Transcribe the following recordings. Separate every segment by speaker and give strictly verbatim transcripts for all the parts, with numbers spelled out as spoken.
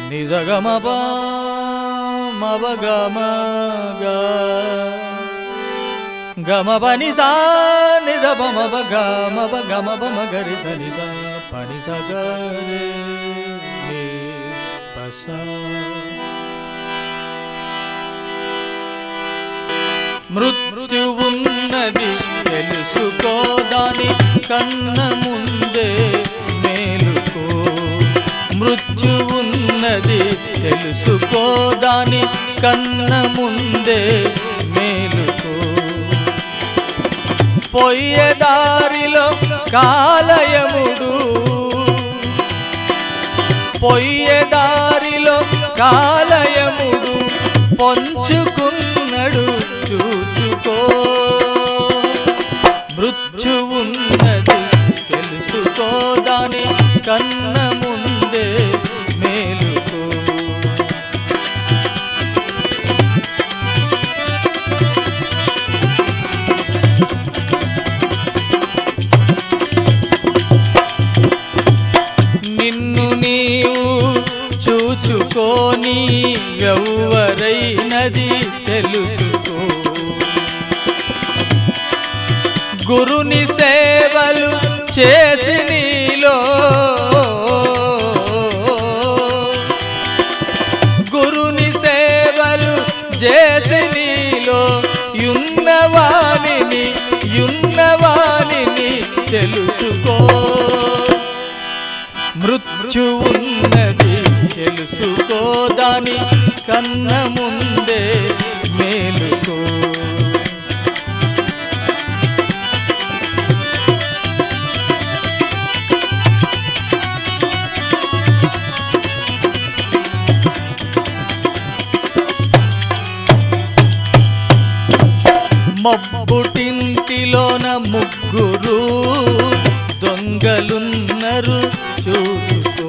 Speaker 1: నిజ గమ ప మవ గమ గ గమ పని సా నిజ ప మవ గమ ప గమ ప మ గరి స ని స పని స గ రే ని ప స. మృత్యువున్నది తెలుసుకో దాని కన్న ముందే మేలుకో. మృత్యువున్నది తెలుసుకో దాని కన్న ముందే మేలుకో. పోయే దారిలో కాలయముడు పోయే దారిలో కాలయముడు పొంచుకున్నడు చూచుకో. మృత్యువున్నది తెలుసుకో దాని కన్న ముందే మేలుకో. నిన్ను నీవు చూచుకోని ఎవ్వరైనది తెలుసుకో. గురుని సేవలు చేసి నీలో గురుని సేవలు చేసి నీలో యున్నవానిని యున్నవానిని తెలుసుకో. మృత్యువున్నది తెలుసుకో దాని కన్న ముందే మేలుకో. మబ్బుటింటిలోన ముగ్గురు దొంగలున్నరు చూసుకో.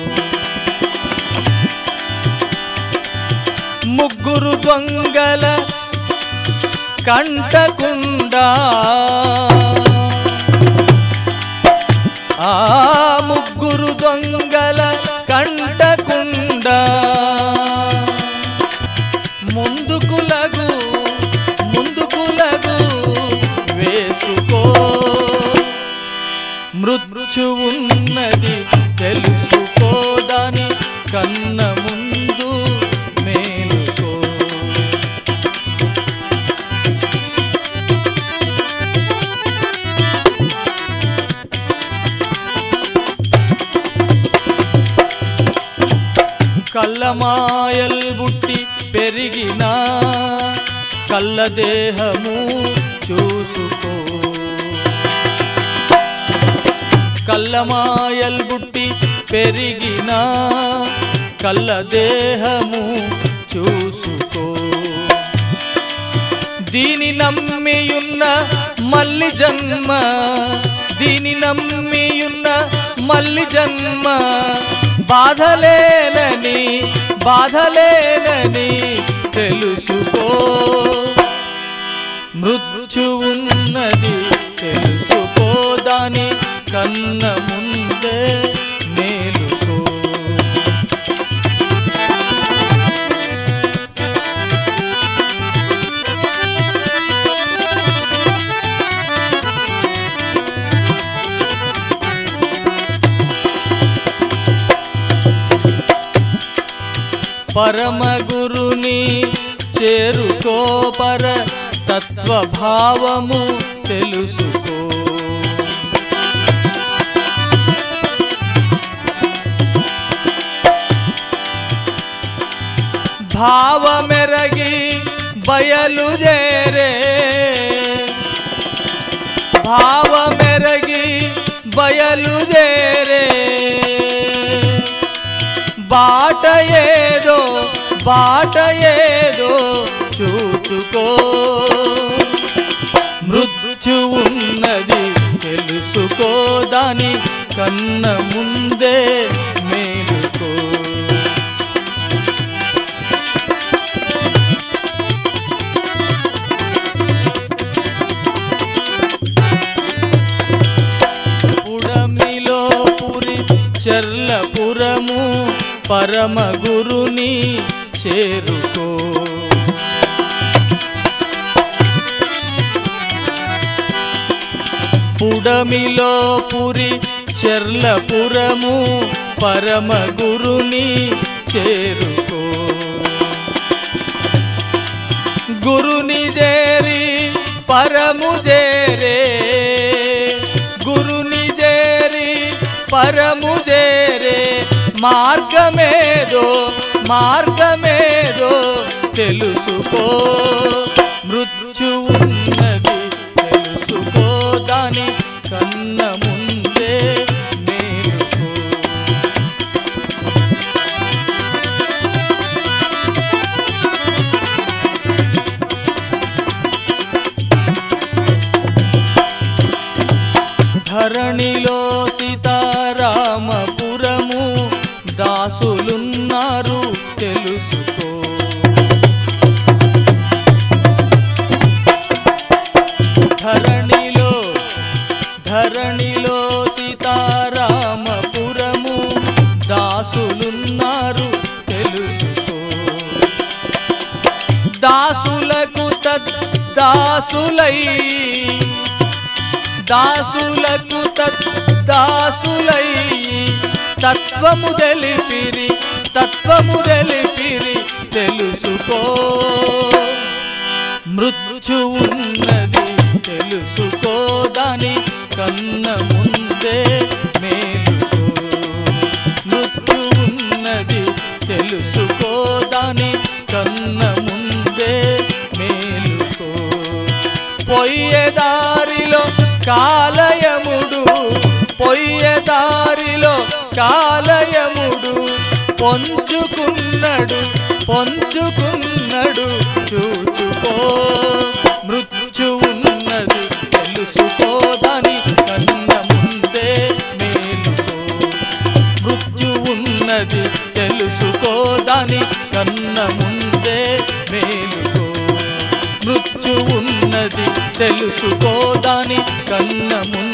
Speaker 1: ముగ్గురు దొంగల కంటకుండా ఆ ముగ్గురు దొంగల కంటకుండా ముందుకులగు ముందుకులగు వేసుకో. మృత్యువున్నది తెలుసుకో దాని కన్న ముందు మేలుకో. కళ్ళమాయల్ బుట్టి పెరిగిన కళ్ళ దేహము చూసుకో. కళ్ళమాయల్ బుట్టి పెరిగిన కళ్ళ దేహము చూసుకో. దీని నమ్మియున్న మల్లి జన్మ దీని నమ్మియున్న మల్లి జన్మ బాధలేనని బాధలేనని తెలుసుకో. మృత్యువున్నది తెలుసుకో దాని కన్న ముందే మేలుకో. పరమగురుని చేరుకో పర తత్వభావము తెలుసుకో. భావమెరగి బయలుదేరే భావమెరగి బయలుదేరే బాట ఏదో బాట ఏదో చూచుకో. మృత్యువున్నది తెలుసుకో దాని కన్న ముందే మేలుకో. పుడమిలో పురి చర్లపురము పర పరమ గురుని చేరుకో. పుడమిలో పురి చెర్లపురము పరమ గురుని చేరుకో. గురుని చేరి పరము చేరే, గురుని చేరి పరము చేరే, మార్గమేదో మార్గమేదో తెలుసుకో. మృత్యు ఉన్నది తెలుసుకో, దాని కన్న ముందే మేలుకో. ధరణిలో సీతారామపురము దాసులున్నారు తెలుసుకో. ధరణిలో ధరణిలో సీతారామపురము దాసులున్నారు తెలుసుకో. దాసులకు తద్దాసులై దాసులకు తద్దాసులై తత్వము తెలిపిరి తత్వము తెలిపిరి తెలుసుకో. మృత్యు ఉన్నది తెలుసుకో, దాని కన్న ముందే మేలుకో. మృత్యు ఉన్నది తెలుసుకో, దాని కన్న ముందే మేలుకో. పొయ్యే దారిలో కాలయముడు పొయ్యే దారిలో కాలయముడు పొంచుకున్నడు పొంచుకున్నడు చూచుకో. మృత్యు ఉన్నది తెలుసుకో, దాని కన్న ముందే మేలుకో. మృత్యు ఉన్నది తెలుసుకో, దాని కన్న ముందే మేలుకో. మృత్యు ఉన్నది తెలుసుకో, దాని కన్న ముందే